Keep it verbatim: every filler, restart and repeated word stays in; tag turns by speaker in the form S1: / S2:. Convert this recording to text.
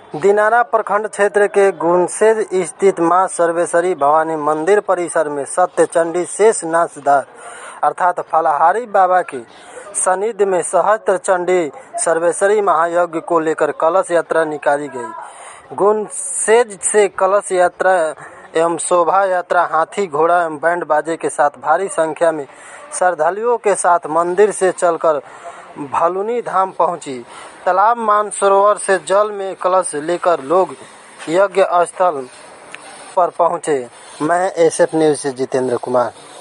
S1: दिनारा प्रखंड क्षेत्र के गुनसेज स्थित मां सर्वेश्वरी भवानी मंदिर परिसर में सत्य चंडी शेष नाचदार अर्थात फलाहारी बाबा की सानिध्य में सहस्त्र चंडी सर्वेश्वरी महायज्ञ को लेकर कलश यात्रा निकाली गई। गुनसेज से कलश यात्रा एवं शोभा यात्रा हाथी घोड़ा एवं बैंड बाजे के साथ भारी संख्या में श्रद्धालुओं के साथ मंदिर से चलकर भलुनी धाम पहुंची। तालाब मानसरोवर से जल में कलश लेकर लोग यज्ञ स्थल पर पहुंचे। मैं एसएफ न्यूज से जितेंद्र कुमार।